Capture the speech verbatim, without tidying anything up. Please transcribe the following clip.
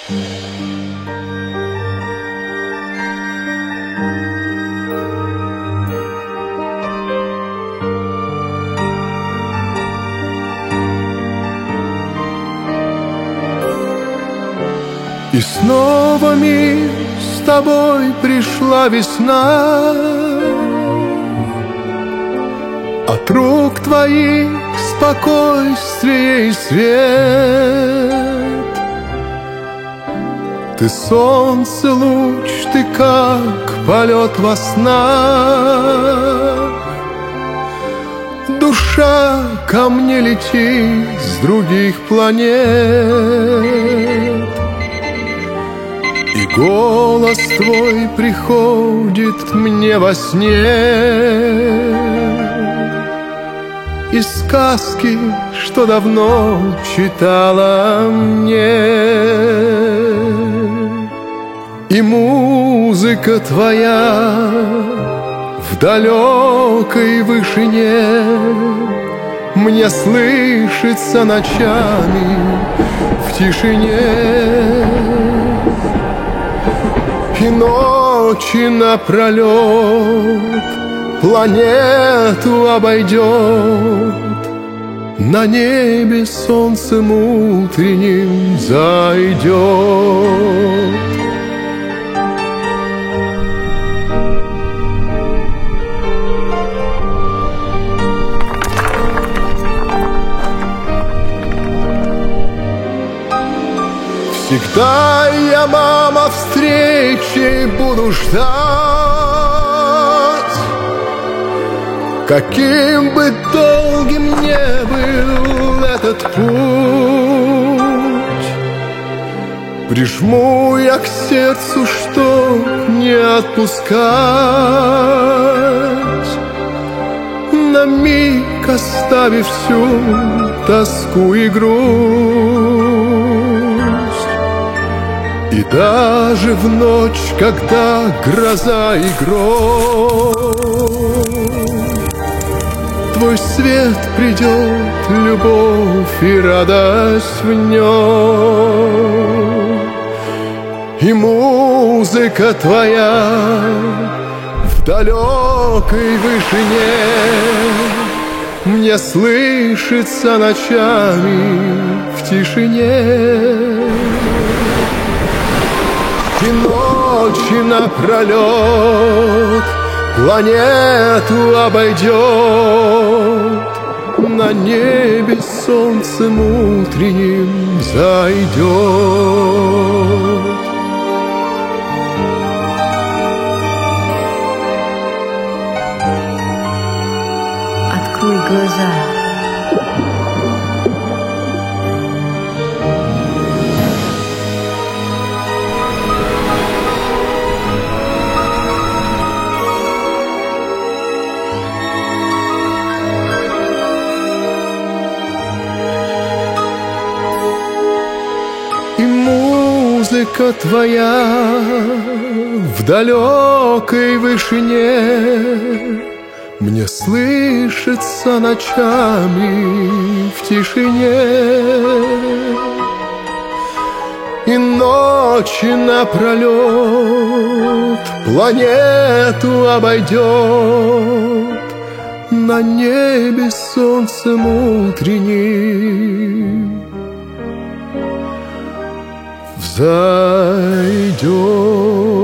И снова мир с тобой пришла весна. От рук твоих спокойствие и свет. Ты солнце луч, ты как полет во снах. Душа ко мне летит с других планет. И голос твой приходит мне во сне. И сказки, что давно читала мне. И музыка твоя в далекой вышине мне слышится ночами в тишине. И ночи напролет планету обойдет, на небе солнцем утренним зайдет. Всегда я, мама, встречи буду ждать. Каким бы долгим ни был этот путь, прижму я к сердцу, чтоб не отпускать, на миг оставив всю тоску и грусть. И даже в ночь, когда гроза и гром, твой свет придет, любовь и радость в нем. И музыка твоя в далекой вышине мне слышится ночами в тишине. И ночи напролет планету обойдет, на небе солнцем утренним зайдет. Открой глаза. Музыка твоя в далекой вышине мне слышится ночами в тишине. И ночи напролет планету обойдет, на небе солнцем утренним зайдет.